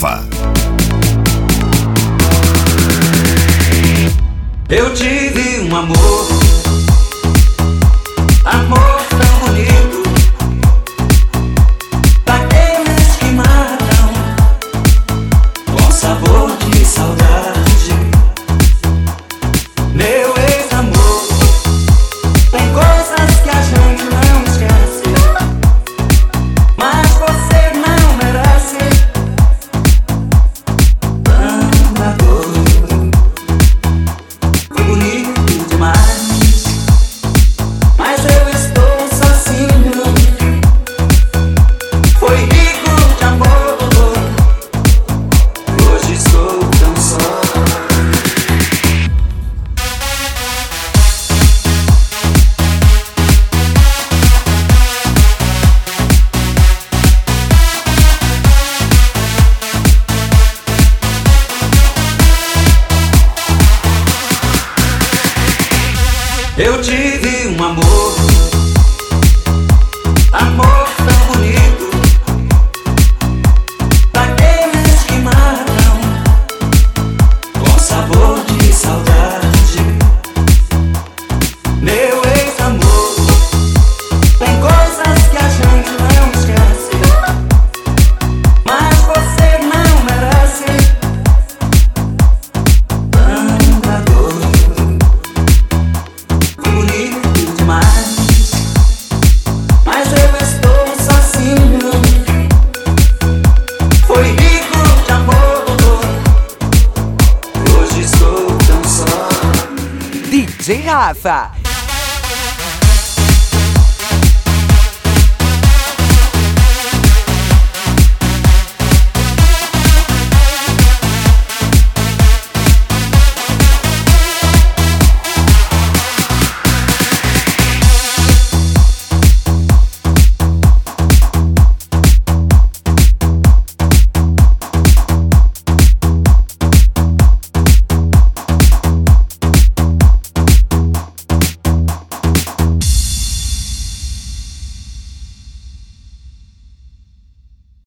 Rafa. Eu tive um amor tão bonito, daqueles que matam com sabor de saudade. Meu ex-amor, tem coisas que a gente não esquece, mas você não merece tanta dor. Foi bonito demais, mas eu estou sozinho. Foi rico de amor, hoje sou tão só. Eu tive um amor tão bonito, daqueles que matam com sabor de saudade. Meu ex-amor, tem coisas que a gente não esquece, mas você não merece tanta dor. Bonito demais, mas eu estou sozinho. Foi rico de amor, hoje estou tão só. DJ Rafa